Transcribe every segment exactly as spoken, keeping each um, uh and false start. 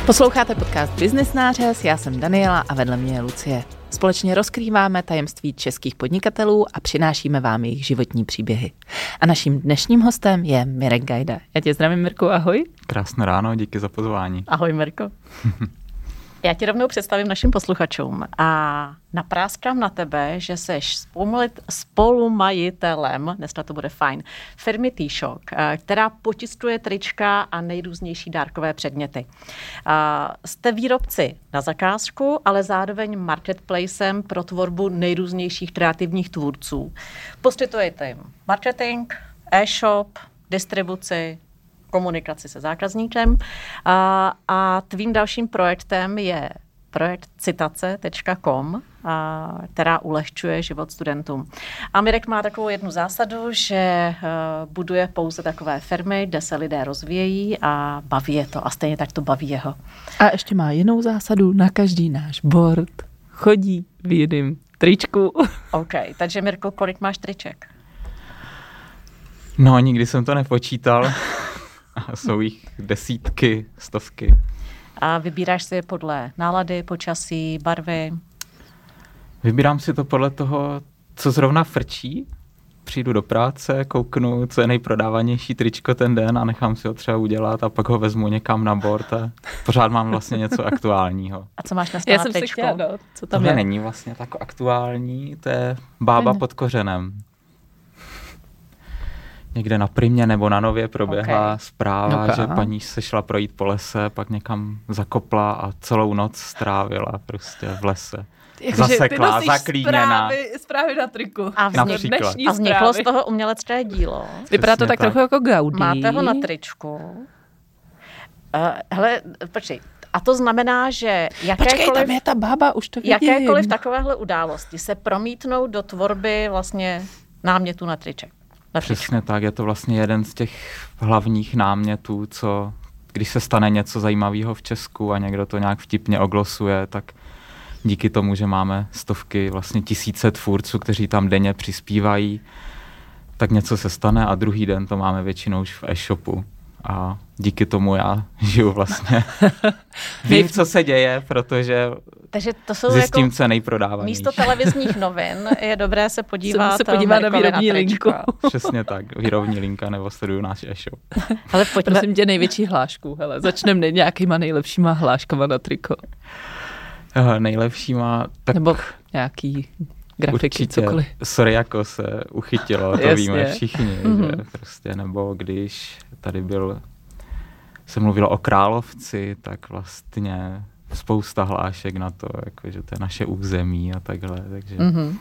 Posloucháte podcast Business Nářez, já jsem Daniela a vedle mě je Lucie. Společně rozkrýváme tajemství českých podnikatelů a přinášíme vám jejich životní příběhy. A naším dnešním hostem je Mirek Gajda. Já tě zdravím, Mirku, ahoj. Krásné ráno, díky za pozvání. Ahoj, Mirko. Já ti rovnou představím našim posluchačům a napráskám na tebe, že seš spolumajitelem, dneska to bude fajn, firmy T-Shock, která potiskuje trička a nejrůznější dárkové předměty. Jste výrobci na zakázku, ale zároveň marketplacem pro tvorbu nejrůznějších kreativních tvůrců. Poskytujete jim marketing, e-shop, distribuci, komunikaci se zákazníkem a, a tvým dalším projektem je projekt citace tečka com, a, která ulehčuje život studentům. A Mirek má takovou jednu zásadu, že uh, buduje pouze takové firmy, kde se lidé rozvíjejí a baví je to a stejně tak to baví jeho. A ještě má jinou zásadu, na každý náš board chodí v jiném tričku. OK, takže Mirko, kolik máš triček? No, nikdy jsem to nepočítal. Jsou jich desítky, stovky. A vybíráš si je podle nálady, počasí, barvy? Vybírám si to podle toho, co zrovna frčí. Přijdu do práce, kouknu, co je nejprodávanější tričko ten den a nechám si ho třeba udělat a pak ho vezmu někam na board a pořád mám vlastně něco aktuálního. A co máš na tričku? Já jsem si chtěla dát, co tam Tohle je? není vlastně tak aktuální, to je bába pod kořenem. Někde na Primě nebo na Nově proběhla okay. zpráva, okay. že paní se šla projít po lese, pak někam zakopla a celou noc strávila prostě v lese. Jak Zaseklá, zaklíněná. Zprávy, zprávy na triku. A, vznik, a vzniklo z toho umělecké dílo. Vypadá to tak, tak trochu jako Gaudí. Máte ho na tričku. Uh, hele, počkej. A to znamená, že jakékoliv, Počkej, tam je ta bába, už to vidím. Jakékoliv takovéhle události se promítnou do tvorby vlastně námětu na triček. Přesně tak, je to vlastně jeden z těch hlavních námětů, co když se stane něco zajímavého v Česku a někdo to nějak vtipně oglosuje, tak díky tomu, že máme stovky, vlastně tisíce tvůrců, kteří tam denně přispívají, tak něco se stane a druhý den to máme většinou už v e-shopu. A díky tomu já žiju vlastně. Vím, co se děje, protože Takže to jsou zjistím, jako co je nejprodávanější. Místo televizních novin je dobré se podívat, se podívat na výrobní na linku. Přesně tak, výrobní linka nebo sleduju náš e-shop. Ale pojďme. Prosím tě, největší hlášku. Hele, začneme nějakýma nejlepšíma hláškama na triko. Uh, nejlepšíma, tak... Nebo nějaký grafiky, určitě, cokoliv. Sorryako se uchytilo, to Jasně. Víme všichni, mm-hmm. že prostě, nebo když tady byl, se mluvilo o Královci, tak vlastně spousta hlášek na to, jako, že to je naše území a takhle, takže... Mm-hmm.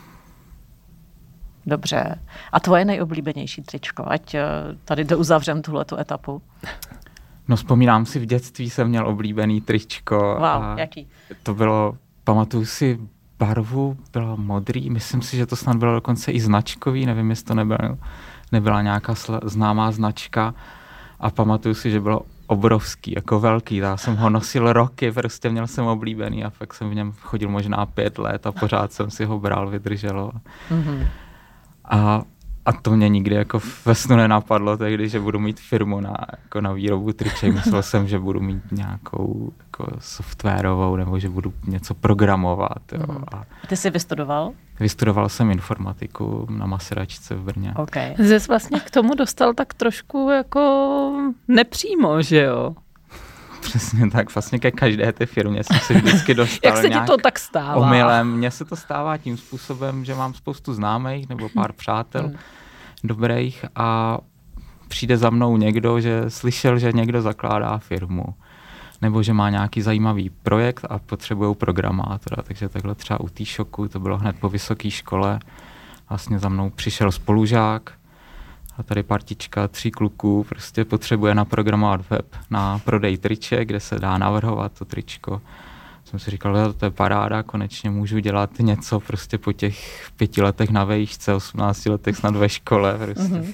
Dobře. A tvoje nejoblíbenější tričko, ať tady uzavřem tuhletu etapu? No vzpomínám si, v dětství jsem měl oblíbený tričko. Wow, a jaký? To bylo, pamatuju si, barvu bylo modrý, myslím si, že to snad bylo dokonce i značkový, nevím, jestli to nebyl, nebyla nějaká sl- známá značka a pamatuju si, že bylo obrovský, jako velký, já jsem ho nosil roky, prostě měl jsem oblíbený a fakt jsem v něm chodil možná pět let a pořád jsem si ho bral, vydrželo. Mm-hmm. A A to mě nikdy jako ve snu nenapadlo tehdy, že budu mít firmu na, jako na výrobu triček. Myslel jsem, že budu mít nějakou jako softwarovou nebo že budu něco programovat. Jo. Mm. A ty jsi vystudoval? Vystudoval jsem informatiku na Masaryčce v Brně. Okay. Jsi vlastně k tomu dostal tak trošku jako nepřímo, že jo? Přesně tak, vlastně ke každé té firmě jsem se vždycky dostal. Jak se ti to tak stává? Omylem. Mně se to stává tím způsobem, že mám spoustu známých nebo pár přátel hmm. dobrých a přijde za mnou někdo, že slyšel, že někdo zakládá firmu nebo že má nějaký zajímavý projekt a potřebují programátora. Takže takhle třeba u T-Shocku, to bylo hned po vysoké škole, vlastně za mnou přišel spolužák a tady partička tří kluků prostě potřebuje naprogramovat web na prodej triček, kde se dá navrhovat to tričko. Jsem si říkal, to je paráda, konečně můžu dělat něco prostě po těch pěti letech na vejšce, osmnácti letech snad ve škole. Prostě. Mm-hmm.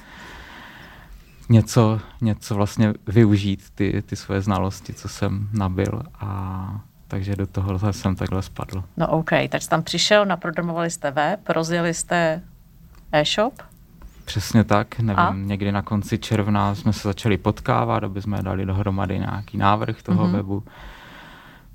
Něco, něco vlastně využít ty, ty svoje znalosti, co jsem nabyl a takže do toho jsem takhle spadl. No OK, tak jsi tam přišel, naprogramovali jste web, rozjeli jste e-shop? Přesně tak, nevím, a? někdy na konci června jsme se začali potkávat, aby jsme dali dohromady nějaký návrh toho mm-hmm. webu.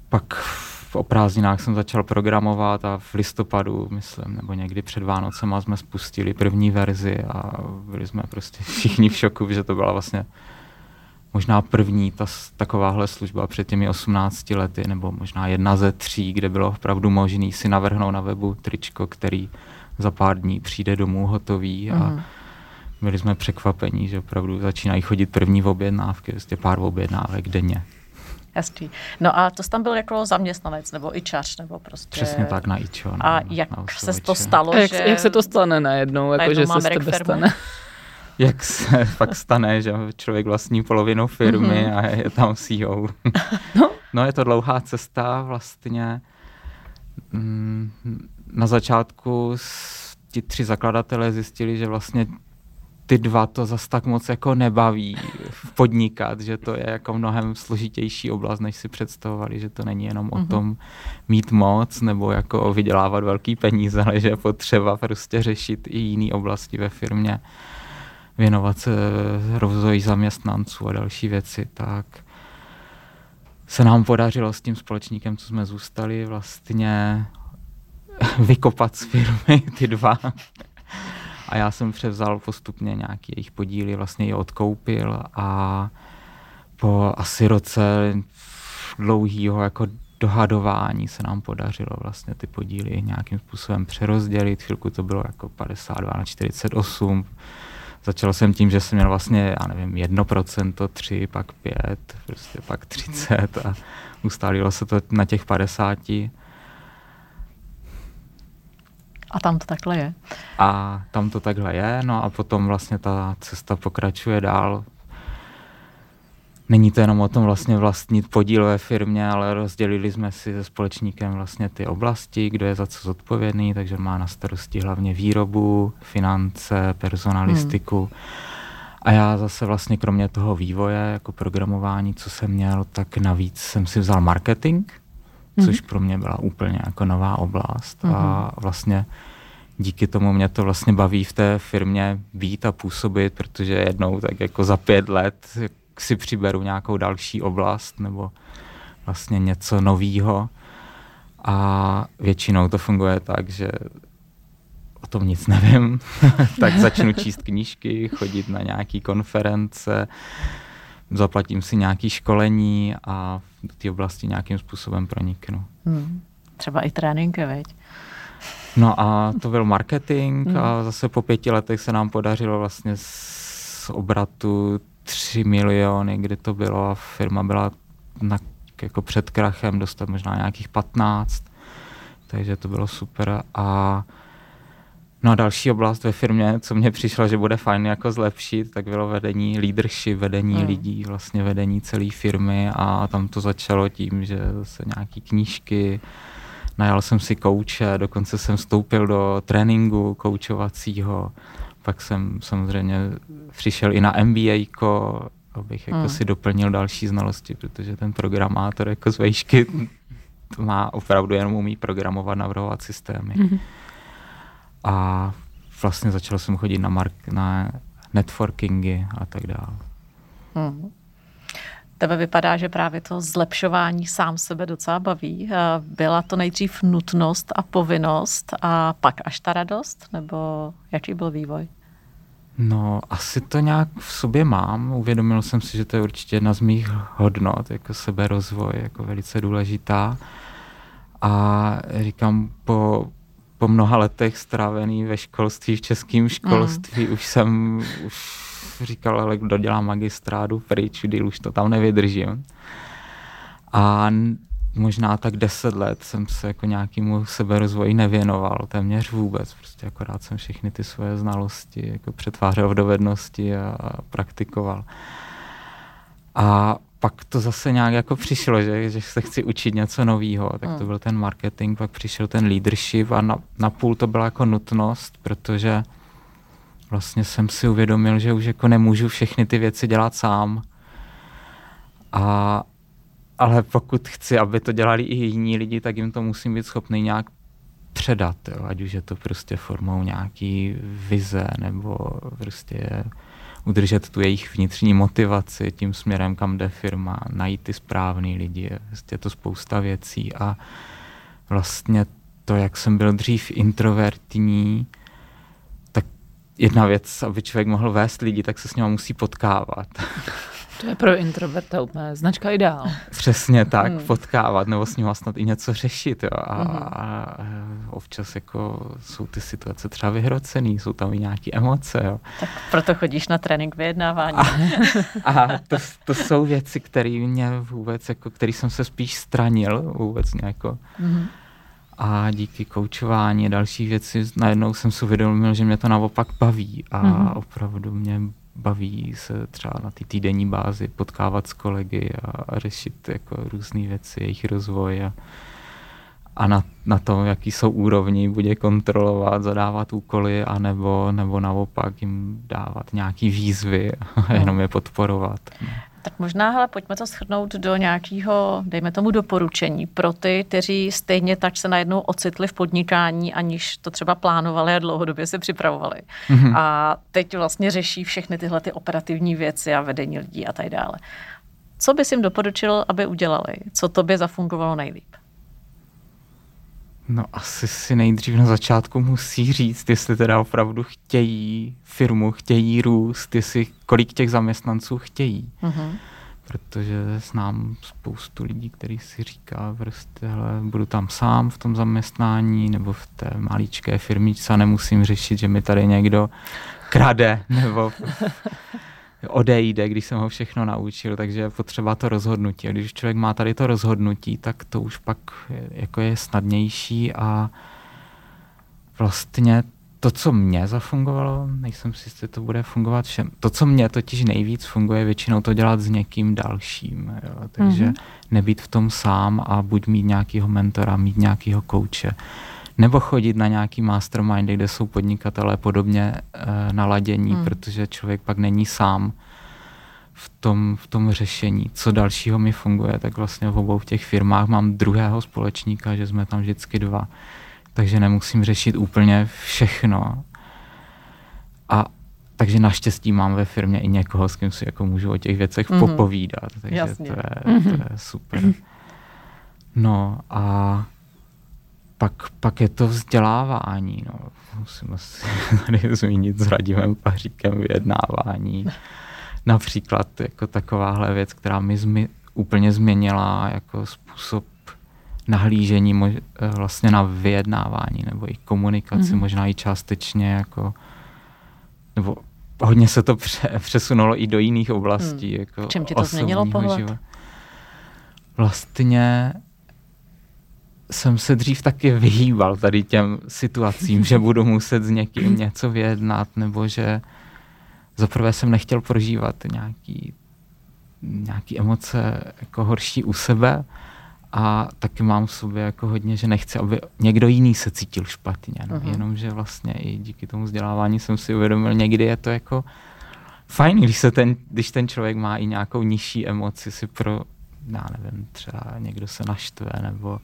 pak o prázdninách jsem začal programovat a v listopadu, myslím, nebo někdy před Vánocema jsme spustili první verzi a byli jsme prostě všichni v šoku, že to byla vlastně možná první ta, takováhle služba před těmi osmnácti lety, nebo možná jedna ze tří, kde bylo opravdu možné si navrhnout na webu tričko, který za pár dní přijde domů hotový a mm. byli jsme překvapení, že opravdu začínají chodit první objednávky, vlastně pár objednávek denně. Jasný. No a to jsi tam byl jako zaměstnanec, nebo ičař, nebo prostě... Přesně tak, na ičo. A na, jak na se to stalo, jak, že... Jak se to stane najednou, jako že se z tebe stane? Jak se fakt stane, že člověk vlastní polovinu firmy mm-hmm. a je tam C E O. No. no je to dlouhá cesta vlastně. Na začátku ti tři zakladatelé zjistili, že vlastně ty dva to zas tak moc jako nebaví podnikat, že to je jako mnohem složitější oblast, než si představovali, že to není jenom mm-hmm. o tom mít moc nebo jako vydělávat velký peníze, ale že je potřeba prostě řešit i jiné oblasti ve firmě, věnovat se rozvoji zaměstnanců a další věci, tak se nám podařilo s tím společníkem, co jsme zůstali, vlastně vykopat z firmy ty dva. A já jsem převzal postupně nějaký jejich podíly, vlastně je odkoupil a po asi roce dlouhýho jako dohadování se nám podařilo vlastně ty podíly nějakým způsobem přerozdělit. Chvilku to bylo jako padesát dva na čtyřicet osm. Začal jsem tím, že jsem měl vlastně, já nevím, jedno procento, tři, pak pět, prostě pak třicet a ustálilo se to na těch padesáti. A tam to takhle je. A tam to takhle je, no a potom vlastně ta cesta pokračuje dál. Není to jenom o tom vlastně vlastnit podíl ve firmě, ale rozdělili jsme si se společníkem vlastně ty oblasti, kdo je za co zodpovědný, takže má na starosti hlavně výrobu, finance, personalistiku. Hmm. A já zase vlastně kromě toho vývoje, jako programování, co jsem měl, tak navíc jsem si vzal marketing, hmm. což pro mě byla úplně jako nová oblast. Hmm. A vlastně díky tomu mě to vlastně baví v té firmě být a působit, protože jednou tak jako za pět let si přiberu nějakou další oblast nebo vlastně něco novýho a většinou to funguje tak, že o tom nic nevím, tak začnu číst knížky, chodit na nějaký konference, zaplatím si nějaké školení a do té oblasti nějakým způsobem proniknu. Hmm. Třeba i tréninky, veď? No a to byl marketing hmm. a zase po pěti letech se nám podařilo vlastně z obratu tři miliony, kdy to bylo a firma byla na, jako před krachem dostat možná nějakých patnáct, takže to bylo super. A no a další oblast ve firmě, co mně přišlo, že bude fajn jako zlepšit, tak bylo vedení leadership, vedení hmm. lidí, vlastně vedení celé firmy a tam to začalo tím, že zase nějaký knížky, najal jsem si kouče, dokonce jsem vstoupil do tréninku koučovacího. Pak jsem samozřejmě přišel i na M B A ko, abych jako hmm. si doplnil další znalosti, protože ten programátor jako z vejšky to má opravdu jenom umí programovat, navrhovat systémy. Hmm. A vlastně začal jsem chodit na, mark- na networkingy a tak dále. Hmm. Tebe vypadá, že právě to zlepšování sám sebe docela baví. Byla to nejdřív nutnost a povinnost a pak až ta radost? Nebo jaký byl vývoj? No, asi to nějak v sobě mám. Uvědomil jsem si, že to je určitě jedna z mých hodnot, jako seberozvoj, jako velice důležitá. A říkám, po, po mnoha letech strávený ve školství, v českém školství, mm. už jsem už říkal, ale kdo dělá magistrádu pryč, kdy už to tam nevydržím. A možná tak deset let jsem se jako nějakému seberozvoji nevěnoval, téměř vůbec. Prostě akorát jsem všechny ty svoje znalosti jako přetvářel v dovednosti a, a praktikoval. A pak to zase nějak jako přišlo, že, že se chci učit něco nového, tak to byl ten marketing, pak přišel ten leadership a na, na půl to byla jako nutnost, protože vlastně jsem si uvědomil, že už jako nemůžu všechny ty věci dělat sám. A ale pokud chci, aby to dělali i jiní lidi, tak jim to musím být schopný nějak předat, jo? Ať už je to prostě formou nějaký vize nebo prostě udržet tu jejich vnitřní motivaci tím směrem, kam jde firma, najít ty správný lidi, je to spousta věcí a vlastně to, jak jsem byl dřív introvertní, tak jedna věc, aby člověk mohl vést lidi, tak se s nimi musí potkávat. To je pro introverta úplně značka ideál. Přesně tak, hmm. potkávat, nebo s ním snad i něco řešit. Jo. A, hmm. a občas jako jsou ty situace třeba vyhrocený, jsou tam i nějaké emoce. Jo. Tak proto chodíš na trénink vyjednávání. A, a to, to jsou věci, které mě vůbec, jako, který jsem se spíš stranil vůbec nějako. Hmm. A díky koučování a dalších věcí najednou jsem si uvědomil, že mě to naopak baví a hmm. opravdu mě baví se třeba na té týdenní bázi potkávat s kolegy a řešit jako různé věci, jejich rozvoj a, a na, na to, jaký jsou úrovni, buď je kontrolovat, zadávat úkoly, anebo, nebo naopak jim dávat nějaký výzvy a jenom je podporovat. Tak možná, hele, pojďme to shrnout do nějakého, dejme tomu, doporučení pro ty, kteří stejně tak se najednou ocitli v podnikání, aniž to třeba plánovali a dlouhodobě se připravovali. Mm-hmm. A teď vlastně řeší všechny tyhle ty operativní věci a vedení lidí a tak dále. Co bys jim doporučil, aby udělali? Co tobě zafungovalo nejlíp? No asi si nejdřív na začátku musí říct, jestli teda opravdu chtějí firmu, chtějí růst, jestli kolik těch zaměstnanců chtějí. Mm-hmm. Protože znám spoustu lidí, kteří si říká, prostě, hele, budu tam sám v tom zaměstnání nebo v té maličké firmičce a nemusím řešit, že mi tady někdo krade nebo odejde, když jsem ho všechno naučil, takže je potřeba to rozhodnutí. A když člověk má tady to rozhodnutí, tak to už pak je, jako je snadnější a vlastně to, co mě zafungovalo, nejsem si, jestli to bude fungovat všem. To, co mě totiž nejvíc funguje, většinou to dělat s někým dalším. Jo? Takže mm-hmm. nebýt v tom sám a buď mít nějakýho mentora, mít nějakýho kouče, nebo chodit na nějaký mastermindy, kde jsou podnikatelé podobně e, naladění, hmm. protože člověk pak není sám v tom, v tom řešení. Co dalšího mi funguje, tak vlastně v obou těch firmách mám druhého společníka, že jsme tam vždycky dva. Takže nemusím řešit úplně všechno. A takže naštěstí mám ve firmě i někoho, s kým si jako můžu o těch věcech hmm. popovídat. Takže Jasně. to je, to je super. No a Pak, pak je to vzdělávání. No. Musím asi tady zmínit s Radimem Paříkem vyjednávání. Například jako takováhle věc, která mi zmi, úplně změnila jako způsob nahlížení mož, vlastně na vyjednávání nebo i komunikaci, mm-hmm. možná i částečně jako, nebo hodně se to pře, přesunulo i do jiných oblastí. Mm. Jako v čem ti to změnilo pohled? Života. Vlastně jsem se dřív taky vyhýbal tady těm situacím, že budu muset s někým něco vyjednat, nebo že zaprvé jsem nechtěl prožívat nějaký, nějaký emoce jako horší u sebe a taky mám v sobě jako hodně, že nechci, aby někdo jiný se cítil špatně. No. Uh-huh. Jenomže vlastně i díky tomu vzdělávání jsem si uvědomil, někdy je to jako fajn, když, se ten, když ten člověk má i nějakou nižší emoci si pro, já nevím, třeba někdo se naštve, nebo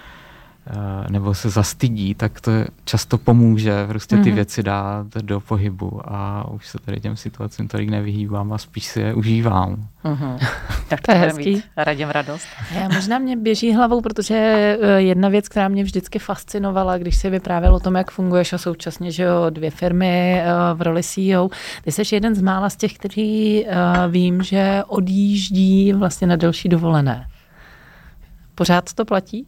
nebo se zastydí, tak to často pomůže prostě ty mm-hmm. věci dát do pohybu a už se tady těm situacím tolik nevyhýbám a spíš si je užívám. Mm-hmm. Tak to je hezký. Radim radost. Já možná mě běží hlavou, protože jedna věc, která mě vždycky fascinovala, když si vyprávěl o tom, jak funguješ a současně, že jo, dvě firmy v roli C E O. Ty jsi jeden z mála z těch, kteří vím, že odjíždí vlastně na delší dovolené. Pořád to platí?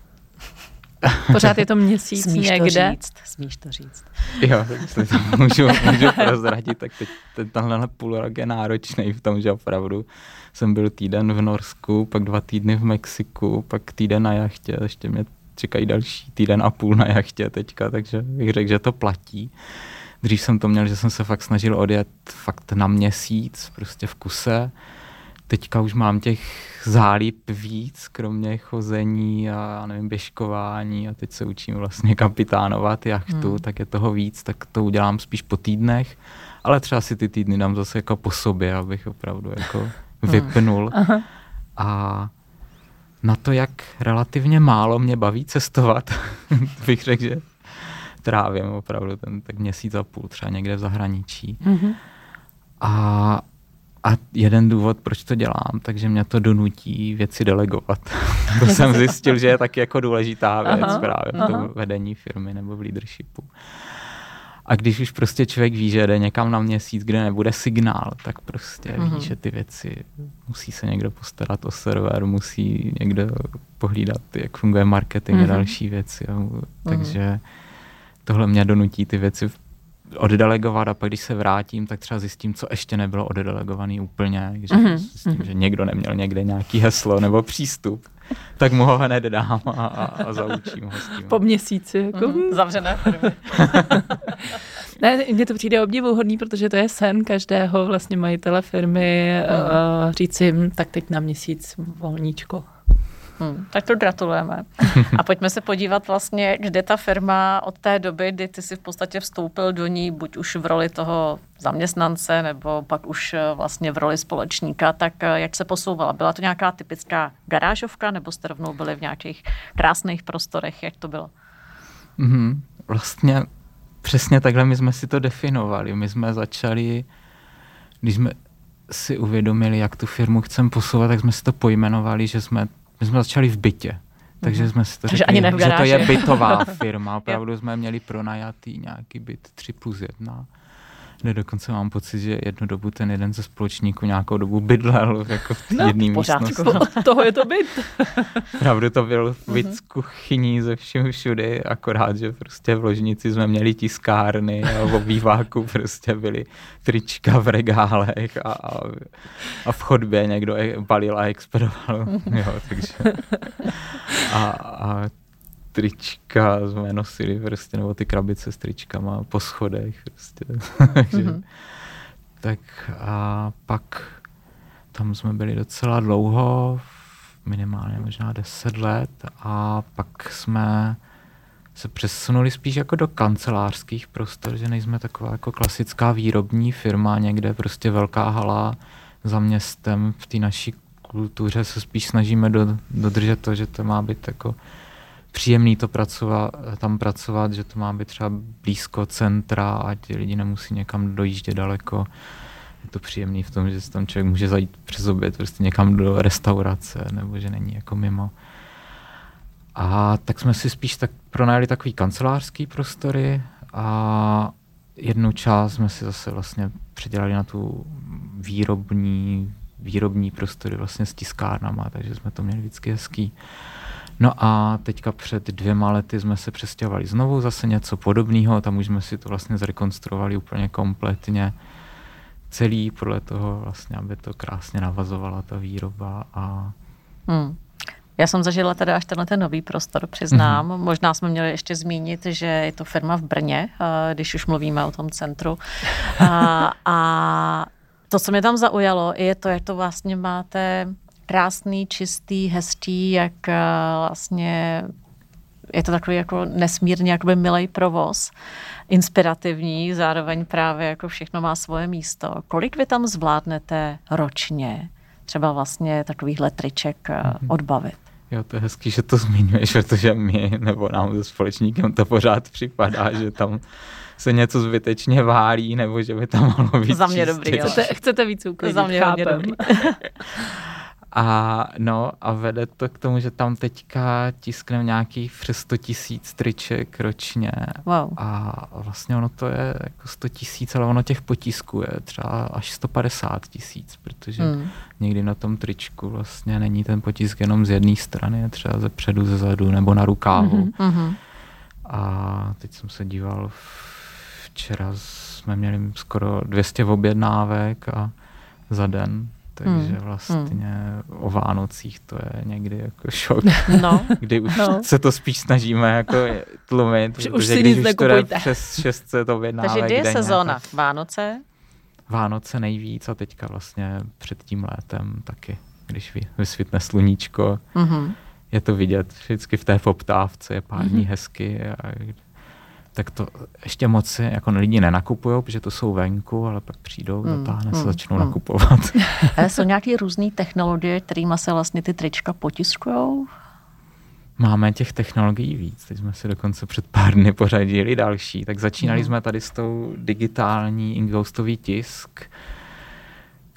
Pořád je to měsíc smíš někde. To říct, smíš to říct. Jo, jestli to můžu, můžu prozradit, tak teď tenhle půl rok je náročný v tom, že opravdu jsem byl týden v Norsku, pak dva týdny v Mexiku, pak týden na jachtě, ještě mě čekají další týden a půl na jachtě teďka, takže bych řekl, že to platí. Dřív jsem to měl, že jsem se fakt snažil odjet fakt na měsíc, prostě v kuse. Teďka už mám těch zálib víc, kromě chození a nevím, běžkování a teď se učím vlastně kapitánovat jachtu, hmm. tak je toho víc, tak to udělám spíš po týdnech, ale třeba si ty týdny dám zase jako po sobě, abych opravdu jako vypnul. Hmm. A na to, jak relativně málo mě baví cestovat, bych řekl, že trávím opravdu ten tak měsíc a půl třeba někde v zahraničí. Hmm. A, a jeden důvod, proč to dělám, takže mě to donutí věci delegovat. To jsem zjistil, že je taky jako důležitá věc aha, právě v tom vedení firmy nebo v leadershipu. A když už prostě člověk ví, že jde někam na měsíc, kde nebude signál, tak prostě mm-hmm. ví, že ty věci musí se někdo postarat o server, musí někdo pohlídat, jak funguje marketing mm-hmm. a další věci. Jo. Takže mm-hmm. tohle mě donutí ty věci oddelegovat a pak když se vrátím, tak třeba zjistím, co ještě nebylo oddelegovaný úplně. Že mm-hmm. zjistím, že někdo neměl někde nějaký heslo nebo přístup, tak mu ho hned dám a, a, a zaučím ho s tím. Po měsíci. Jako. Mm-hmm. Zavřené firmy. Ne, mně to přijde obdivuhodný, protože to je sen každého vlastně majitele firmy mm. uh, říct si, tak teď na měsíc volníčko. Hmm, tak to gratulujeme. A pojďme se podívat vlastně, kde ta firma od té doby, kdy ty si v podstatě vstoupil do ní, buď už v roli toho zaměstnance, nebo pak už vlastně v roli společníka, tak jak se posouvala? Byla to nějaká typická garážovka, nebo jste rovnou byli v nějakých krásných prostorech? Jak to bylo? Mm, vlastně přesně takhle my jsme si to definovali. My jsme začali, když jsme si uvědomili, jak tu firmu chceme posouvat, tak jsme si to pojmenovali, že jsme My jsme začali v bytě, takže jsme si to řekli, že to je bytová firma. Opravdu jsme měli pronajatý nějaký byt tři plus jedna, kde dokonce mám pocit, že jednu dobu ten jeden ze společníků nějakou dobu bydlel jako v té no, jedné místnosti. No, toho je to byt. Opravdu to byl byt s kuchyní ze všem všudy, akorát, že prostě v ložnici jsme měli tiskárny a v obýváku prostě byly trička v regálech a, a, a v chodbě někdo balil a expedoval. Jo, takže a, a trička jsme nosili prostě, nebo ty krabice s tričkama po schodech prostě. Takže, mm-hmm. tak a pak tam jsme byli docela dlouho, minimálně možná deset let a pak jsme se přesunuli spíš jako do kancelářských prostor, že nejsme taková jako klasická výrobní firma, někde prostě velká hala za městem. V té naší kultuře se spíš snažíme do, dodržet to, že to má být jako příjemný to pracovat, tam pracovat, že to má být třeba blízko centra a ti lidi nemusí někam dojíždět daleko. Je to příjemný v tom, že se tam člověk může zajít přes oběd prostě někam do restaurace nebo že není jako mimo. A tak jsme si spíš tak pronajali takový kancelářský prostory a jednu část jsme si zase vlastně předělali na tu výrobní, výrobní prostory vlastně s tiskárnama, takže jsme to měli vždycky hezký. No a teďka před dvěma lety jsme se přestěhovali znovu, zase něco podobného, tam už jsme si to vlastně zrekonstruovali úplně kompletně celý, podle toho vlastně, aby to krásně navazovala ta výroba. A hmm. Já jsem zažila teda až tenhle ten nový prostor, přiznám. Mm-hmm. Možná jsme měli ještě zmínit, že je to firma v Brně, když už mluvíme o tom centru. A, a to, co mě tam zaujalo, je to, jak to vlastně máte krásný, čistý, hezký, jak vlastně je to takový jako nesmírně jakoby milej provoz, inspirativní, zároveň právě jako všechno má svoje místo. Kolik vy tam zvládnete ročně třeba vlastně takovýchhle triček mm-hmm. odbavit? Jo, to je hezký, že to zmiňuješ, protože my nebo nám se společníkem to pořád připadá, že tam se něco zbytečně válí, nebo že by tam mohlo být za mě dobrý, chcete, chcete víc uklidit, za mě chápem. Dobrý. A no a vede to k tomu, že tam teďka tiskneme nějakých přes sto tisíc triček ročně. Wow. A vlastně ono to je jako sto tisíc, ale ono těch potisků je třeba až sto padesát tisíc, protože hmm. někdy na tom tričku vlastně není ten potisk jenom z jedné strany, třeba ze předu, ze zadu nebo na rukávu. Mm-hmm. A teď jsem se díval, včera jsme měli skoro dvě stě objednávek a za den. Takže vlastně o Vánocích to je někdy jako šok, no. kdy už no. se to spíš snažíme jako tlumit, protože už si když nic už to je přes šest set objednávek. Takže kdy je sezóna? Tak... Vánoce? Vánoce nejvíc a teďka vlastně před tím létem taky, když vysvitne sluníčko, mm-hmm. je to vidět vždycky v té poptávce, je pár mm-hmm. dní hezky a tak to ještě moc jako lidi nenakupují, protože to jsou venku, ale pak přijdou, mm, zatáhne se, mm, začnou mm. nakupovat. Ale jsou nějaké různé technologie, kterými se vlastně ty trička potiskujou? Máme těch technologií víc. Teď jsme si dokonce před pár dny pořadili další. Tak začínali mm. jsme tady s tou digitální inghostový tisk,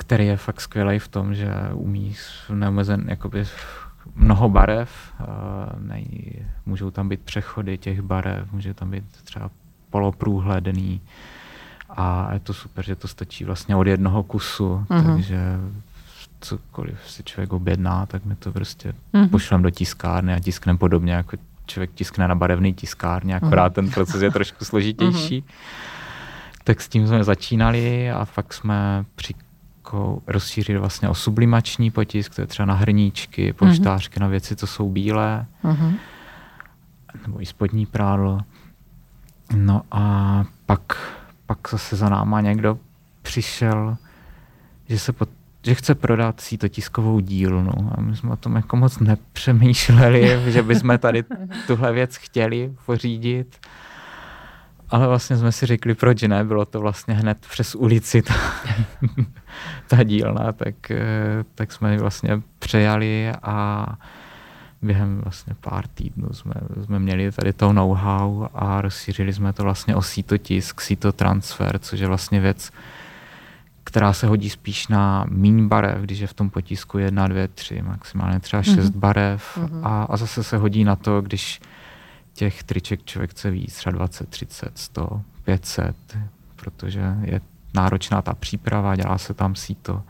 který je fakt skvělej v tom, že umí neomezen, jakoby mnoho barev, nej, můžou tam být přechody těch barev, může tam být třeba poloprůhledný a je to super, že to stačí vlastně od jednoho kusu, mm-hmm. takže cokoliv si člověk objedná, tak my to prostě mm-hmm. pošlem do tiskárny a tiskneme podobně, jako člověk tiskne na barevný tiskárně, akorát mm-hmm. ten proces je trošku složitější. Mm-hmm. Tak s tím jsme začínali a fakt jsme při rozšířili vlastně o sublimační potisk, to je třeba na hrníčky, polštářky, mm-hmm. na věci, co jsou bílé, mm-hmm. nebo i spodní prádlo. No a pak, pak zase za náma někdo přišel, že, se pod, že chce prodat sítotiskovou dílnu a my jsme o tom jako moc nepřemýšleli, že bychom tady tuhle věc chtěli pořídit. Ale vlastně jsme si řekli, proč ne, bylo to vlastně hned přes ulici ta, ta dílna, tak, tak jsme ji vlastně přejali a během vlastně pár týdnů jsme, jsme měli tady to know-how a rozšířili jsme to vlastně o sítotisk, sítotransfer, což je vlastně věc, která se hodí spíš na míň barev, když je v tom potisku jedna, dvě, tři, maximálně třeba šest mm-hmm. barev mm-hmm. A, a zase se hodí na to, když těch triček člověk chce víc, třeba dvacet, třicet, sto, pět set, protože je náročná ta příprava, dělá se tam síto.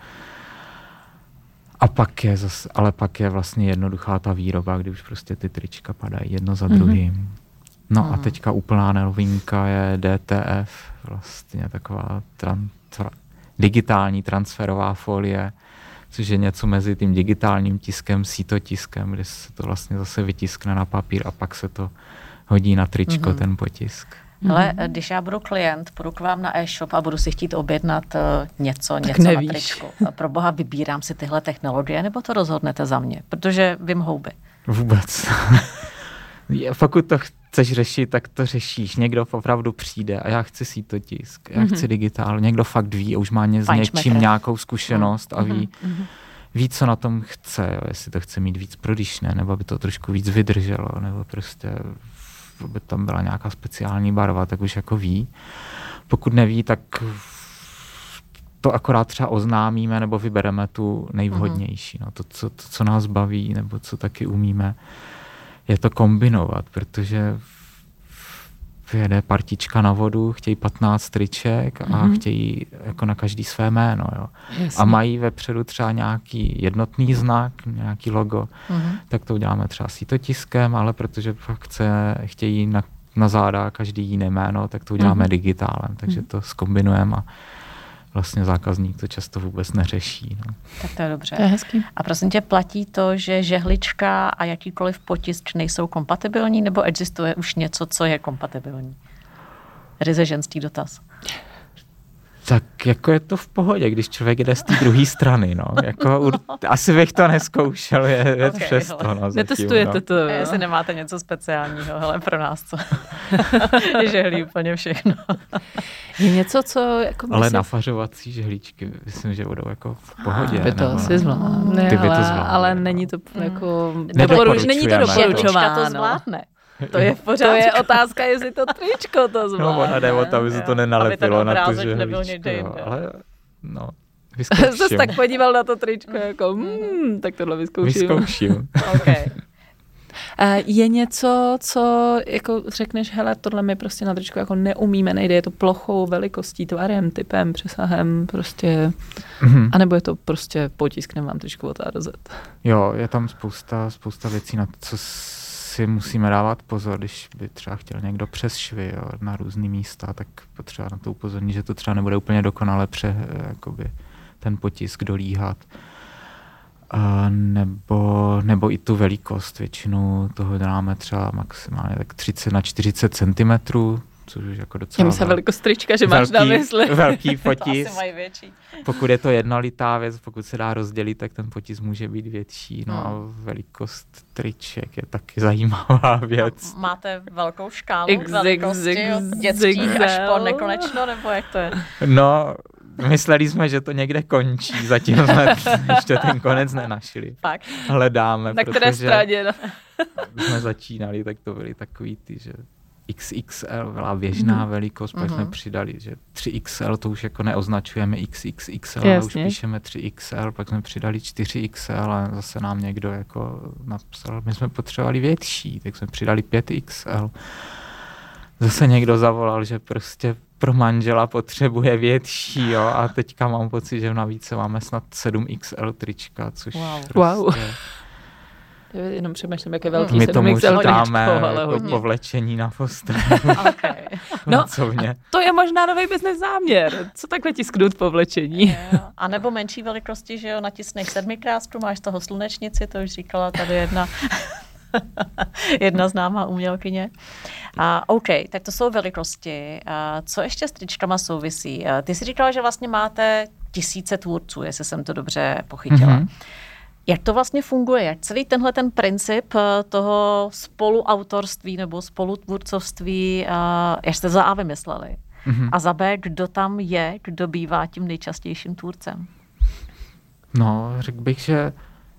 A pak je zase, ale pak je vlastně jednoduchá ta výroba, kdy už prostě ty trička padají jedno za druhým. Mm-hmm. No mm. a teďka úplná novinka je D T F, vlastně taková tran, tra, digitální transferová folie, což je něco mezi tím digitálním tiskem, sítotiskem, kde se to vlastně zase vytiskne na papír a pak se to hodí na tričko, mm-hmm. ten potisk. Ale když já budu klient, půjdu k vám na e-shop a budu si chtít objednat uh, něco, tak něco nevíš. Na tričku. A pro boha vybírám si tyhle technologie, nebo to rozhodnete za mě? Protože vím houby. Vůbec. Pokud to chceš řešit, tak to řešíš. Někdo opravdu přijde a já chci sítotisk, já mm-hmm. chci digitál. Někdo fakt ví a už má ně, s něčím nějakou zkušenost a ví, mm-hmm. ví, co na tom chce. Jo. Jestli to chce mít víc prodyšné, nebo by to trošku víc vydrželo, nebo prostě by tam byla nějaká speciální barva, tak už jako ví. Pokud neví, tak to akorát třeba oznámíme nebo vybereme tu nejvhodnější. No, to, co, to, co nás baví, nebo co taky umíme, je to kombinovat, protože vyjede partička na vodu, chtějí patnáct triček a mm-hmm. chtějí jako na každý své jméno. Jo. A mají vepředu třeba nějaký jednotný znak, nějaký logo, mm-hmm. tak to uděláme třeba sítotiskem, ale protože fakt chce, chtějí na, na záda každý jiné jméno, tak to uděláme mm-hmm. digitálem, takže mm-hmm. to zkombinujeme a vlastně zákazník to často vůbec neřeší. No. Tak to je dobře. To je hezký. A prosím tě, platí to, že žehlička a jakýkoliv potisk nejsou kompatibilní, nebo existuje už něco, co je kompatibilní? Ryze ženský dotaz. Tak jako je to v pohodě, když člověk jde z té druhé strany, no. Jako, no. Asi bych to neskoušel, je, je okay, přesto. No, netestujete to. No. Jestli nemáte něco speciálního, hele, pro nás co? Žehlí úplně všechno. Je něco, co... Jako ale si... nafařovací žehlíčky, myslím, že budou jako v pohodě. By to asi zvládne, ty by to ale, zvládne, ale není to jako... Nedoporučujeme. Není to doporučováno. To zvládne. To je v pořádku. To je otázka, jestli to tričko to zvládne. No, ona jde o to, aby se to nenalepilo aby na to žehlíčko. Ale no, vyzkouším. Jsi tak podíval na to tričko, jako hmm, tak tohle vyzkouším. Vyzkouším. Okay. Je něco, co jako řekneš, hele, tohle my prostě na tričku jako neumíme, nejde, je to plochou, velikostí, tvarem, typem, přesahem, prostě, mm-hmm. anebo je to prostě potisknem vám tričku od A do Z. Jo, je tam spousta, spousta věcí, na co si musíme dávat pozor, když by třeba chtěl někdo přes švy, jo, na různý místa, tak potřeba na to upozornit, že to třeba nebude úplně dokonale pře, jakoby ten potisk dolíhat. A nebo, nebo i tu velikost. Většinou toho dáme třeba maximálně tak třicet na čtyřicet centimetrů, což už jako docela... Já myslím velikost trička, že máš velký, na mysli. Velký potisk. To asi mají větší. Pokud je to jednolitá věc, pokud se dá rozdělit, tak ten potisk může být větší. No hmm. a velikost triček je taky zajímavá věc. A máte velkou škálu X, velikosti X, X, od dětských X, až po nekonečno, nebo jak to je? No... Mysleli jsme, že to někde končí, zatím jsme ještě ten konec nenašli. Fakt? Hledáme, na které straně? No? jsme začínali, tak to byly takový ty, že X X L byla běžná mm. velikost, pak mm. jsme Mhm. přidali, že tři X L to už jako neoznačujeme X X X L, ale už Jasně. píšeme tři X L, pak jsme přidali čtyři X L a zase nám někdo jako napsal, my jsme potřebovali větší, tak jsme přidali pět X L. Zase někdo zavolal, že prostě pro manžela potřebuje větší, jo, a teďka mám pocit, že navíc máme snad sedm X L trička, což Wow. prostě... Wow. Jenom přemýšlím, jak je velký My sedm tomu X L říkáme tričko, ale jako hodně. povlečení na postel. Okay. No, mě. to je možná nový business záměr. Co takhle tisknout povlečení? A nebo menší velikosti, že jo, natisneš sedmikrát, máš z toho slunečnici, to už říkala tady jedna, jedna známá umělkyně. A OK, tak to jsou velikosti. A co ještě s tričkama souvisí? A ty jsi říkala, že vlastně máte tisíce tvůrců, jestli jsem to dobře pochytila. Mhm. Jak to vlastně funguje? Jak celý tenhle ten princip eh, toho spoluautorství nebo spolutvůrcovství, eh, jak jste za A vymysleli? Mhm. A za B, kdo tam je, kdo bývá tím nejčastějším tvůrcem? No, řekl bych, že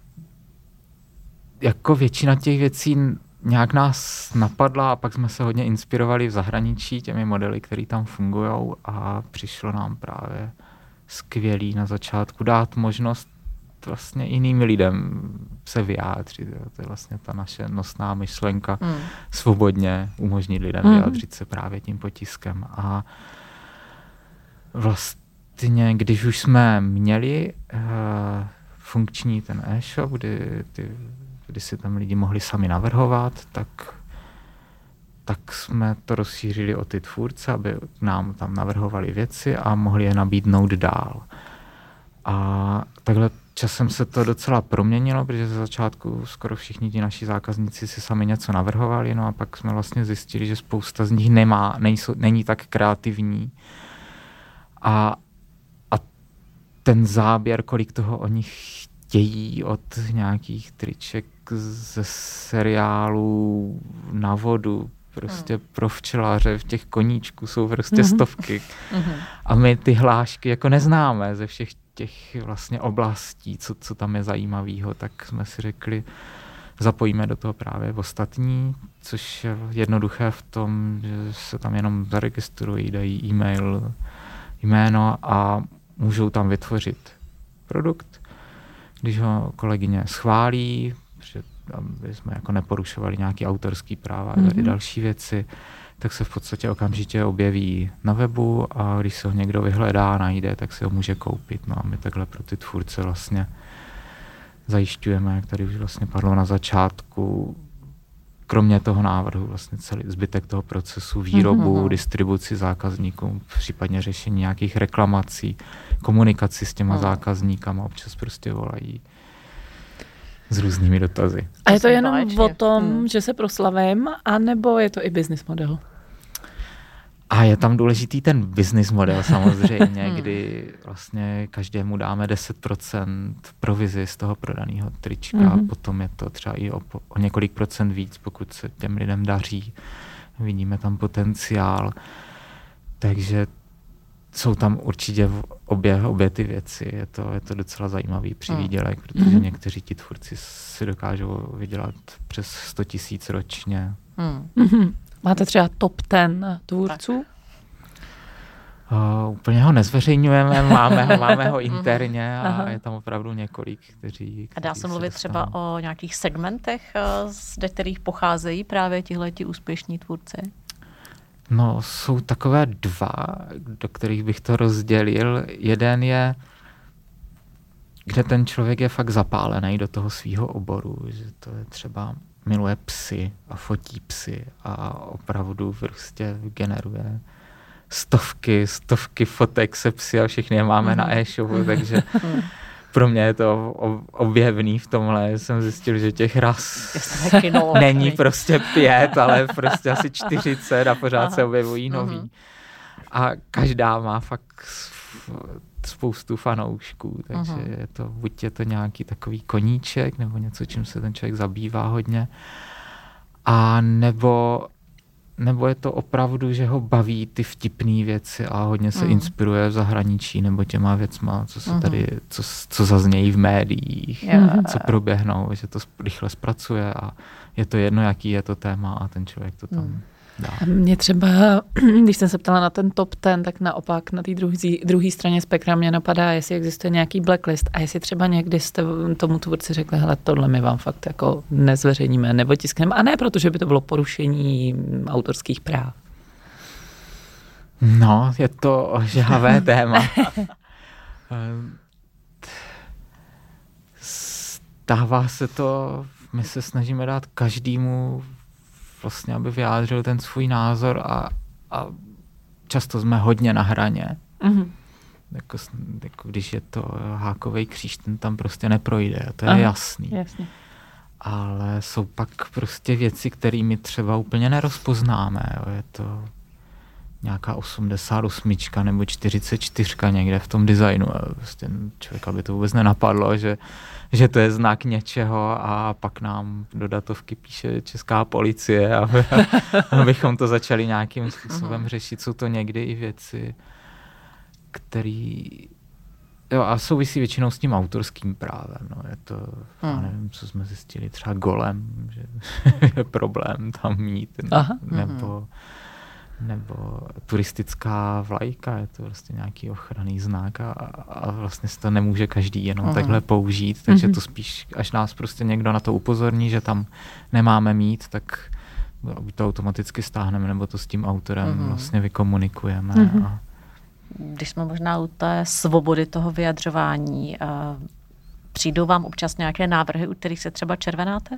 jako většina těch věcí nějak nás napadla a pak jsme se hodně inspirovali v zahraničí těmi modely, které tam fungují a přišlo nám právě skvělý na začátku dát možnost vlastně jiným lidem se vyjádřit. Jo. To je vlastně ta naše nosná myšlenka, Hmm. svobodně umožnit lidem Hmm. vyjádřit se právě tím potiskem. A vlastně, když už jsme měli uh, funkční ten e-shop, kdy, ty, kdy si tam lidi mohli sami navrhovat, tak, tak jsme to rozšířili o ty tvůrce, aby nám tam navrhovali věci a mohli je nabídnout dál. A takhle časem se to docela proměnilo, protože ze začátku skoro všichni ti naši zákazníci si sami něco navrhovali, no a pak jsme vlastně zjistili, že spousta z nich nemá, nejsou, není tak kreativní. A, a ten záběr, kolik toho oni chtějí od nějakých triček ze seriálů na vodu, prostě hmm. pro včelaře v těch koníčků jsou prostě mm-hmm. stovky. Mm-hmm. A my ty hlášky jako neznáme ze všech těch vlastně oblastí, co, co tam je zajímavého, tak jsme si řekli, zapojíme do toho právě ostatní, což je jednoduché v tom, že se tam jenom zaregistrují, dají e-mail, jméno a můžou tam vytvořit produkt. Když ho kolegyně schválí, protože aby jsme jako neporušovali nějaké autorské práva a mm-hmm. další věci, tak se v podstatě okamžitě objeví na webu a když se ho někdo vyhledá, najde, tak si ho může koupit. No a my takhle pro ty tvůrce vlastně zajišťujeme, jak tady už vlastně padlo na začátku, kromě toho návrhu vlastně celý zbytek toho procesu, výrobu, mm-hmm. distribuci zákazníkům, případně řešení nějakých reklamací, komunikaci s těma mm. zákazníkama, občas prostě volají s různými dotazy. A je to jenom Báječně. o tom, hmm. že se proslavím, anebo je to i business model? A je tam důležitý ten business model samozřejmě, kdy vlastně každému dáme deset procent provizi z toho prodaného trička mm-hmm. a potom je to třeba i o, o několik procent víc, pokud se těm lidem daří. Vidíme tam potenciál. Takže jsou tam určitě obě, obě ty věci. Je to, je to docela zajímavý přivýdělek, mm. protože mm. někteří ti tvůrci si dokážou vydělat přes sto tisíc ročně. Mm. Mm-hmm. Máte třeba top ten tvůrců? Uh, úplně ho nezveřejňujeme, máme ho, máme ho interně a Aha. je tam opravdu několik, kteří... kteří a dá se mluvit třeba o nějakých segmentech, z kterých pocházejí právě tihleti úspěšní tvůrci? No, jsou takové dva, do kterých bych to rozdělil. Jeden je, kde ten člověk je fakt zapálený do toho svýho oboru, že to je třeba miluje psy a fotí psy a opravdu prostě generuje stovky, stovky fotek se psy a všechny je máme mm. na e-shopu, takže pro mě je to objevný v tomhle. Jsem zjistil, že těch ras není prostě pět, ale prostě asi čtyřicet a pořád Aha. se objevují nový. Mm. A každá má fakt spoustu fanoušků, takže uh-huh. je to, buď je to nějaký takový koníček, nebo něco, čím se ten člověk zabývá hodně, a nebo, nebo je to opravdu, že ho baví ty vtipné věci a hodně se uh-huh. inspiruje v zahraničí, nebo těma věcma, co se uh-huh. tady, co, co zaznějí v médiích, uh-huh. co proběhnou, že to rychle zpracuje a je to jedno, jaký je to téma a ten člověk to tam... Uh-huh. dát. Mě třeba, když jsem se ptala na ten top ten, tak naopak na té druhé straně spektra mě napadá, jestli existuje nějaký blacklist a jestli třeba někdy jste tomu tvůrci řekli, hele, tohle my vám fakt jako nezveřejníme nebo tiskneme. A ne protože by to bylo porušení autorských práv. No, je to ožahavé téma. Stává se to, my se snažíme dát každému vlastně, aby vyjádřil ten svůj názor a, a často jsme hodně na hraně. Mm-hmm. Jako, jako když je to hákovej kříž, ten tam prostě neprojde, to je Aha, jasný. Jasně. Ale jsou pak prostě věci, které my třeba úplně nerozpoznáme. Jo. Je to nějaká osmdesát osm nebo čtyřicet čtyři někde v tom designu. A prostě člověka by to vůbec nenapadlo, že, že to je znak něčeho a pak nám do datovky píše česká policie, aby, abychom to začali nějakým způsobem řešit. Jsou to někdy i věci, které jo, a souvisí většinou s tím autorským právem. No. Je to, hmm. já nevím, co jsme zjistili, třeba golem, že je problém tam mít, Aha. nebo nebo turistická vlajka, je to vlastně nějaký ochranný znak a, a vlastně se to nemůže každý jenom uh-huh. takhle použít, takže uh-huh. to spíš, až nás prostě někdo na to upozorní, že tam nemáme mít, tak to automaticky stáhneme, nebo to s tím autorem uh-huh. vlastně vykomunikujeme. Uh-huh. A... Když jsme možná u té svobody toho vyjadřování, uh, přijdou vám občas nějaké návrhy, u kterých se třeba červenáte?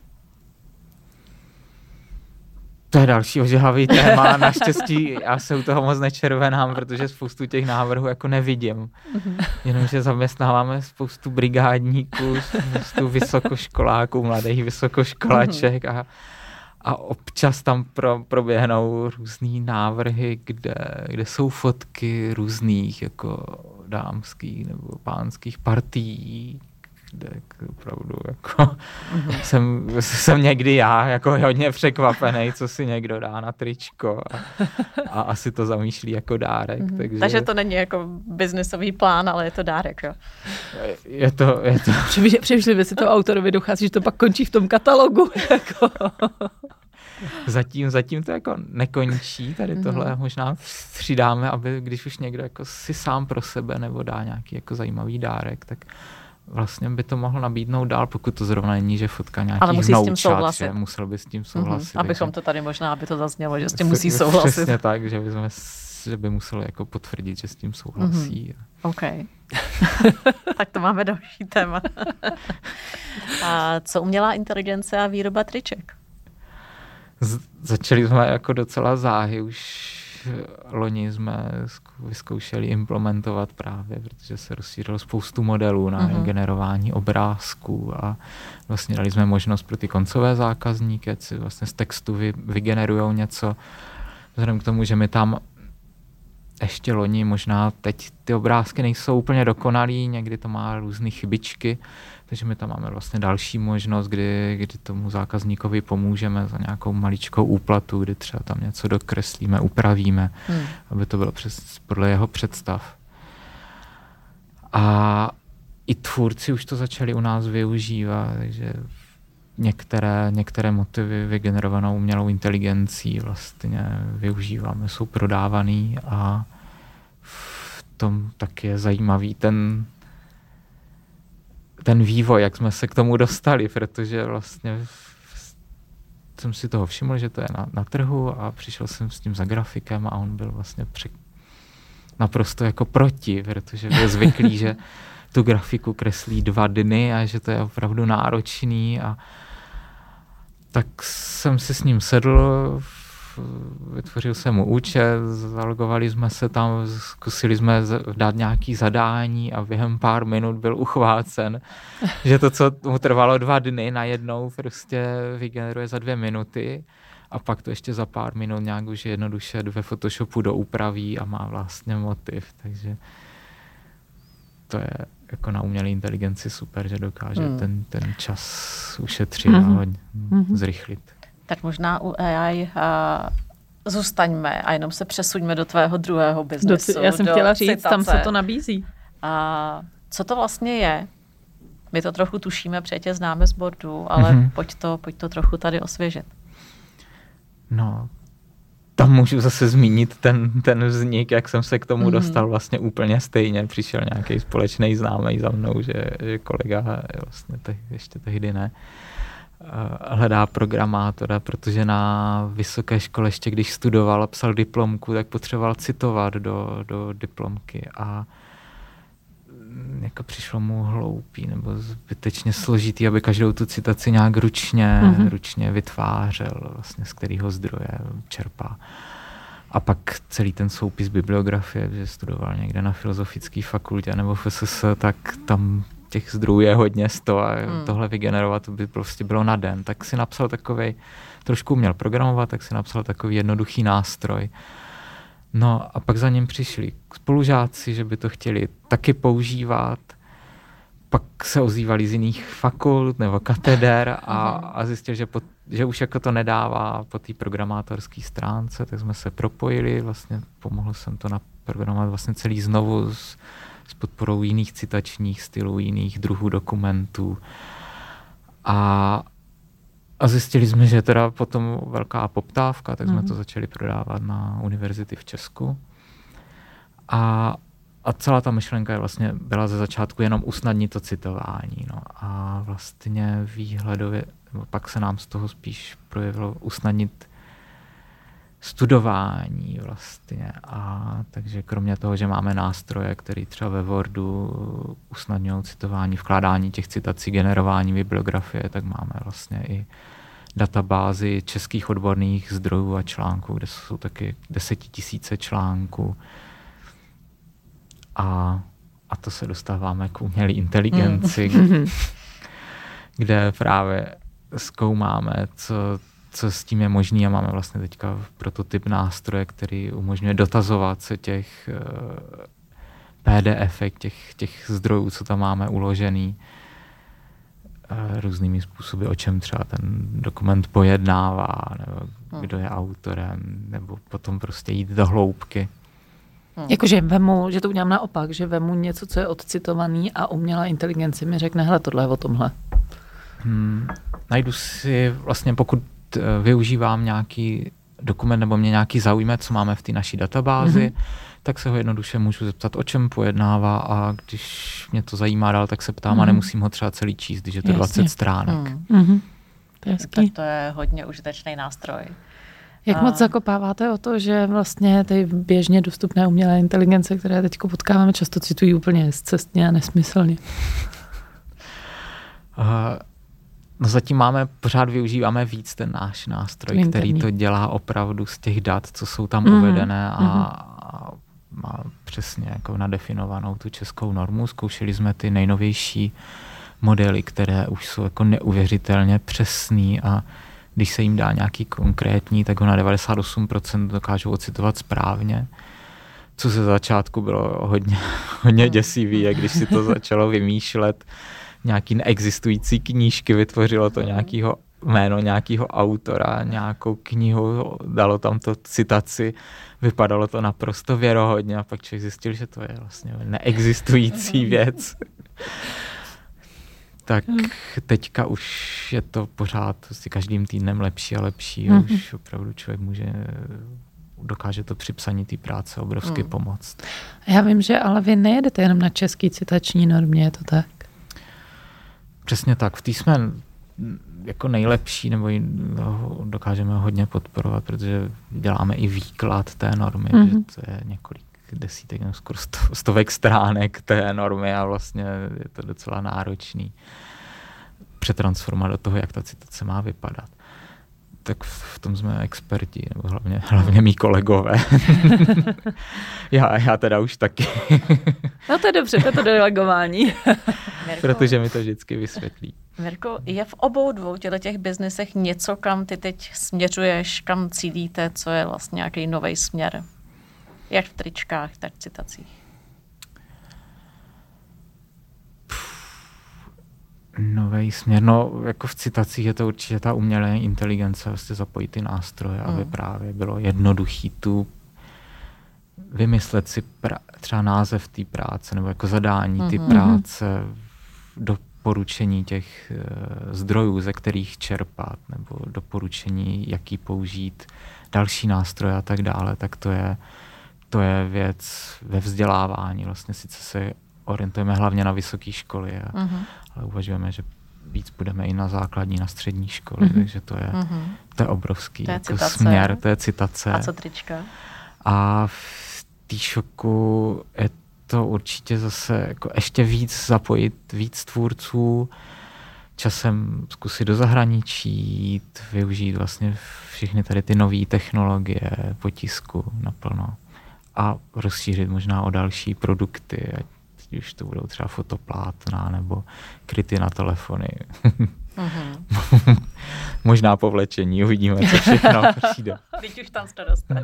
To je další ožehavý téma. Naštěstí já se u toho moc nečervenám, protože spoustu těch návrhů jako nevidím. Jenomže zaměstnáváme spoustu brigádníků, spoustu vysokoškoláků, mladých vysokoškolaček a, a občas tam pro, proběhnou různý návrhy, kde, kde jsou fotky různých jako dámských nebo pánských partií, kde opravdu jako mm-hmm. jsem, jsem někdy já jako hodně překvapený, co si někdo dá na tričko a, a asi to zamýšlí jako dárek. Mm-hmm. Takže... takže to není jako biznesový plán, ale je to dárek, jo? Je to... Je to... Přemýšlím, jestli to autorovi dochází, že to pak končí v tom katalogu. Jako. Zatím, zatím to jako nekončí, tady tohle mm-hmm. možná přidáme, aby když už někdo jako si sám pro sebe nebo dá nějaký jako zajímavý dárek, tak vlastně by to mohl nabídnout dál, pokud to zrovna není, že fotka nějakých vnoučat, že musel by s tím souhlasit. Mm-hmm. Abychom to tady možná, aby to zaznělo, že s tím musí souhlasit. Přesně tak, že, bychom, že by musel jako potvrdit, že s tím souhlasí. Mm-hmm. OK. Tak to máme další téma. A co umělá inteligence a výroba triček? Z- začali jsme jako docela záhy, už loni jsme vyzkoušeli implementovat právě, protože se rozšířilo spoustu modelů na uh-huh. generování obrázků a vlastně dali jsme možnost pro ty koncové zákazníky, ať si vlastně z textu vy, vygenerujou něco. Vzhledem k tomu, že my tam ještě loni, možná teď ty obrázky nejsou úplně dokonalý, někdy to má různé chybičky, takže my tam máme vlastně další možnost, kdy, kdy tomu zákazníkovi pomůžeme za nějakou maličkou úplatu, kdy třeba tam něco dokreslíme, upravíme, hmm. aby to bylo přes, podle jeho představ. A i tvůrci už to začali u nás využívat, takže některé, některé motivy vygenerovanou umělou inteligencí vlastně využíváme, jsou prodávaný a v tom tak je zajímavý ten ten vývoj, jak jsme se k tomu dostali, protože vlastně jsem si toho všiml, že to je na, na trhu a přišel jsem s tím za grafikem a on byl vlastně při, naprosto jako proti, protože byl zvyklý, že tu grafiku kreslí dva dny a že to je opravdu náročný a tak jsem si s ním sedl, vytvořil jsem mu účet, zalogovali jsme se tam, zkusili jsme dát nějaký zadání a během pár minut byl uchvácen, že to, co mu trvalo dva dny, najednou prostě vygeneruje za dvě minuty a pak to ještě za pár minut nějak už jednoduše ve Photoshopu doupraví a má vlastně motiv, takže to je jako na umělé inteligenci super, že dokáže hmm. ten, ten čas ušetřit mm-hmm. a hodně mm-hmm. zrychlit. Tak možná u A I uh, zůstaňme a jenom se přesuňme do tvého druhého biznesu. Do, já jsem do chtěla říct, citace. tam se to nabízí. A co to vlastně je? My to trochu tušíme, protože tě známe z boardu, ale mm-hmm. pojď, to, pojď to trochu tady osvěžit. No, tam můžu zase zmínit ten, ten vznik, jak jsem se k tomu mm-hmm. dostal vlastně úplně stejně. Přišel nějaký společný známý za mnou, že, že kolega vlastně te, ještě tehdy ne, hledá programátora, protože na vysoké škole ještě když studoval a psal diplomku, tak potřeboval citovat do, do diplomky a jako přišlo mu hloupý nebo zbytečně složitý, aby každou tu citaci nějak ručně, mm-hmm. ručně vytvářel, vlastně z kterého zdroje čerpá. A pak celý ten soupis bibliografie, že studoval někde na filozofické fakultě nebo F S S, tak tam těch zdrojů je hodně sto a mm. tohle vygenerovat to by prostě bylo na den. Tak si napsal takovej, trošku uměl programovat, tak si napsal takový jednoduchý nástroj. No a pak za ním přišli spolužáci, že by to chtěli taky používat. Pak se ozývali z jiných fakult nebo kateder a, a zjistil, že, po, že už jako to nedává po té programátorské stránce, tak jsme se propojili, vlastně pomohl jsem to naprogramovat vlastně celý znovu s, s podporou jiných citačních stylů, jiných druhů dokumentů. A A zjistili jsme, že teda potom velká poptávka, tak jsme mm. to začali prodávat na univerzity v Česku. A, a celá ta myšlenka je vlastně byla ze začátku jenom usnadnit to citování. No. A vlastně výhledově, pak se nám z toho spíš projevilo usnadnit studování vlastně. A takže kromě toho, že máme nástroje, které třeba ve Wordu usnadňují citování, vkládání těch citací, generování bibliografie, tak máme vlastně i databázi českých odborných zdrojů a článků, kde jsou taky desetitisíce článků. A, a to se dostáváme k umělé inteligenci, mm. kde právě zkoumáme, co co s tím je možný a máme vlastně teďka prototyp nástroje, který umožňuje dotazovat se těch P D F, těch, těch zdrojů, co tam máme uložený různými způsoby, o čem třeba ten dokument pojednává, nebo hmm. kdo je autorem, nebo potom prostě jít do hloubky. Hmm. Jakože vemu, že to udělám naopak, že vemu něco, co je odcitovaný a umělá inteligence mi řekne, hele, tohle je o tomhle. Hmm, najdu si vlastně, pokud využívám nějaký dokument nebo mě nějaký zaujme, co máme v té naší databázi, mm-hmm. tak se ho jednoduše můžu zeptat, o čem pojednává a když mě to zajímá dál, tak se ptám mm-hmm. a nemusím ho třeba celý číst, když je to Jasně. dvacet stránek. Mm-hmm. To je tak to je hodně užitečný nástroj. Jak a... moc zakopáváte o to, že vlastně ty běžně dostupné umělé inteligence, které teď potkáváme, často citují úplně zcestně a nesmyslně? Uh, No zatím máme, pořád využíváme víc ten náš nástroj, Interní. který to dělá opravdu z těch dat, co jsou tam mm-hmm. uvedené a, a má přesně jako nadefinovanou tu českou normu. Zkoušeli jsme ty nejnovější modely, které už jsou jako neuvěřitelně přesný a když se jim dá nějaký konkrétní, tak ho na devadesát osm procent dokážou ocitovat správně. Co ze začátku bylo hodně, hodně děsivý, jak když si to začalo vymýšlet, nějaký neexistující knížky, vytvořilo to nějakýho jméno nějakého autora, nějakou knihu, dalo tam to citaci, vypadalo to naprosto věrohodně a pak člověk zjistil, že to je vlastně neexistující věc. Tak teďka už je to pořád prostě každým týdnem lepší a lepší a už opravdu člověk může, dokáže to při psaní té práce obrovsky hmm. pomoct. Já vím, že ale vy nejedete jenom na český citační normě, je to tak? Přesně tak. V té jsme jako nejlepší, nebo dokážeme hodně podporovat, protože děláme i výklad té normy, mm-hmm. že to je několik desítek, nebo skoro sto, stovek stránek té normy a vlastně je to docela náročný přetransformovat do toho, jak ta citace má vypadat. Tak v tom jsme experti, nebo hlavně, hlavně mý kolegové. já, já teda už taky. No to je dobře, to je to delegování. Protože mi to vždycky vysvětlí. Mirko, je v obou dvou těch biznesech něco, kam ty teď směřuješ, kam cílíte, co je vlastně nějaký nový směr? Jak v tričkách, tak v citacích? Nový směr, no jako v citacích je to určitě ta umělá inteligence, vlastně zapojit ty nástroje, mm. aby právě bylo jednoduchý tu vymyslet si pra, třeba název té práce nebo jako zadání mm-hmm. ty práce, do, doporučení těch zdrojů, ze kterých čerpat, nebo doporučení, jaký použít, další nástroje a tak dále, tak to je, to je věc ve vzdělávání. Vlastně sice se orientujeme hlavně na vysoké školy, a, uh-huh. ale uvažujeme, že víc budeme i na základní, na střední školy, uh-huh. takže to je, uh-huh. to je obrovský to je jako směr, to je citace. A co trička? A v T-Shocku je to určitě zase jako ještě víc zapojit víc tvůrců, časem zkusit do zahraničí jít, využít vlastně všechny tady ty nové technologie potisku naplno a rozšířit možná o další produkty, ať už to budou třeba fotoplátna nebo kryty na telefony. Mm-hmm. Možná povlečení, uvidíme, co všechno přijde. Teď už tam to dostane.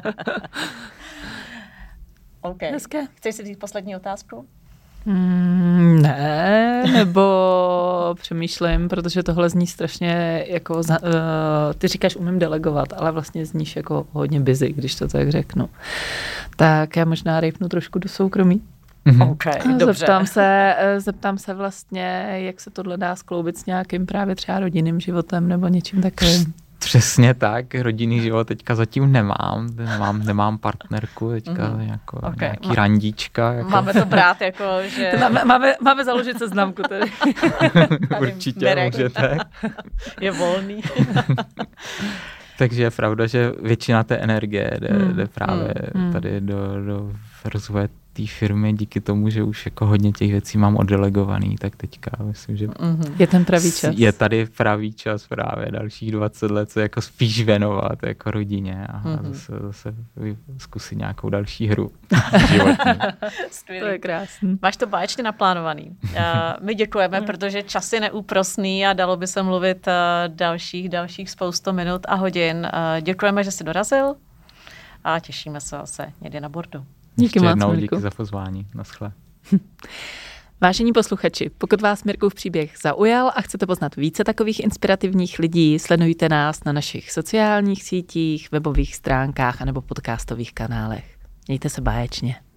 OK. Hezké. Chceš si říct poslední otázku? Mm, ne, nebo přemýšlím, protože tohle zní strašně jako, za, uh, ty říkáš umím delegovat, ale vlastně zníš jako hodně busy, když to tak řeknu. Tak já možná rejpnu trošku do soukromí. Mm-hmm. Okay, dobře. Zeptám se, zeptám se vlastně, jak se tohle dá skloubit s nějakým právě třeba rodinným životem nebo něčím takovým. Přesně tak, rodinný život teďka zatím nemám, nemám, nemám partnerku, teďka mm-hmm. jako okay. nějaký randíčka. Jako. Máme to brát jako, že... Máme, máme, máme založit seznamku tedy. Určitě můžete. Je volný. Takže je pravda, že většina té energie jde, mm. jde právě mm. tady do, do rozvoje té firmy díky tomu, že už jako hodně těch věcí mám oddelegovaný, tak teďka myslím, že mm-hmm. je ten pravý čas. Je tady pravý čas právě dalších dvacet let se jako spíš věnovat jako rodině a mm-hmm. zase, zase zkusit nějakou další hru životní. To je krásný. Máš to báječně naplánovaný. Uh, my děkujeme, protože čas je neúprosný a dalo by se mluvit uh, dalších, dalších spoustu minut a hodin. Uh, děkujeme, že jsi dorazil a těšíme se zase někdy na bordu. Díky moc, Mirku. Díky za pozvání. Naschle. Vážení posluchači, pokud vás Mirkův příběh zaujal a chcete poznat více takových inspirativních lidí, sledujte nás na našich sociálních sítích, webových stránkách anebo podcastových kanálech. Mějte se báječně.